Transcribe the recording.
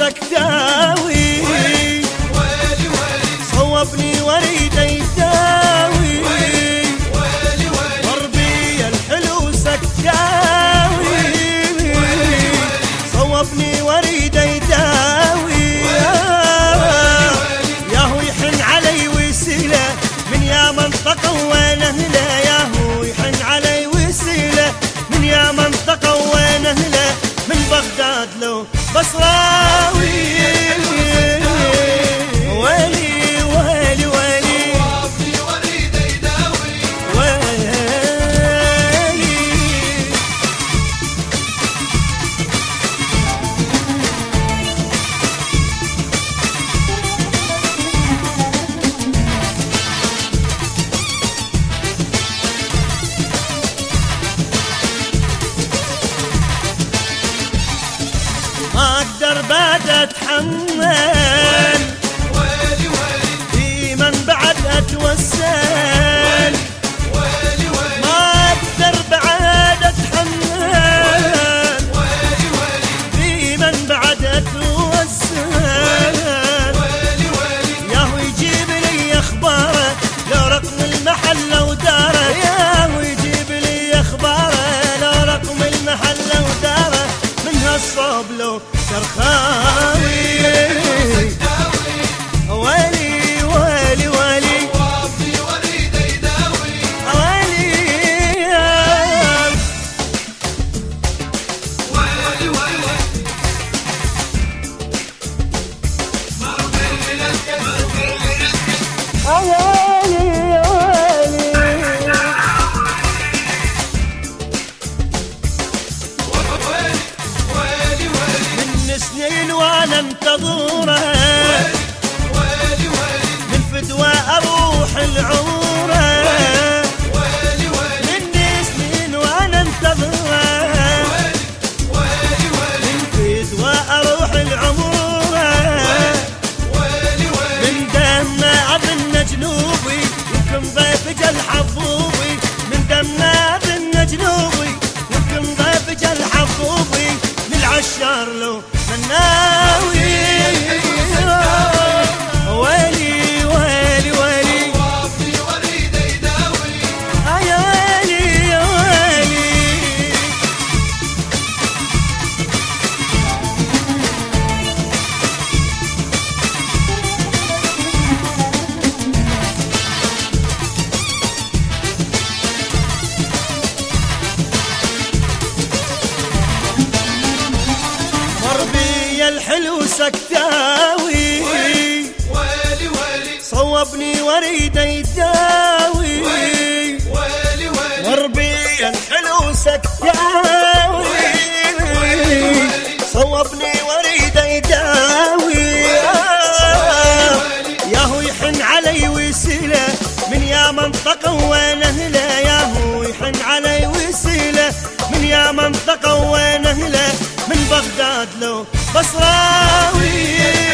سكتاوي صوبني وريد يداوي ضربي الحلو سكتاوي صوبني وريد يداوي ياهو يحن علي وسيله من يا منطقه وين اهله ياهو يحن علي وسيله من يا منطقه وين اهله من بغداد لو بصراوي ويلي ويلي ويلي صوبني وريد يداوي ويلي ما اقدر بعد اتحمل ويلي ويلي في من بعد اتوسل ويلي ويلي ما اقدر بعد اتحمل ويلي ويلي في من بعد اتوسل ويلي ويلي ياهو يجيب لي اخباره لو رقم المحل وداره ياهو يجيب لي اخباره لو رقم المحل وداره من هالصوب لو شرخاوي ويلي ويلي ويلي صوبني وريد يداوي ويلي ويلي ويلي مرمي ويلي ويلي من سنين وانا انتظره ويلي ويلي من فدوى اروح العمره ويلي ويلي من سنين وانا انتظره ويلي ويلي من فدوى اروح العمره ويلي ويلي من دمه اظن جنوبي يمكن ضيف جل حبوبي من دمه اظن جنوبي يمكن ضيف جل حبوبي من العشار لو مناوي ويلي ويلي ويلي صوبني وريد يداوي يا ويلي يا ويلي مربي الحلو سكتاوي ويلي ويلي صوبني وريد يداوي ويلي ويلي مربي الحلو سكتاوي صوبني وريد يداوي ياهو يحن علي وسيله من يا منطقه وين اهله ياهو يحن علي وسيله من يا منطقه وين اهله من بغداد لو بصراوي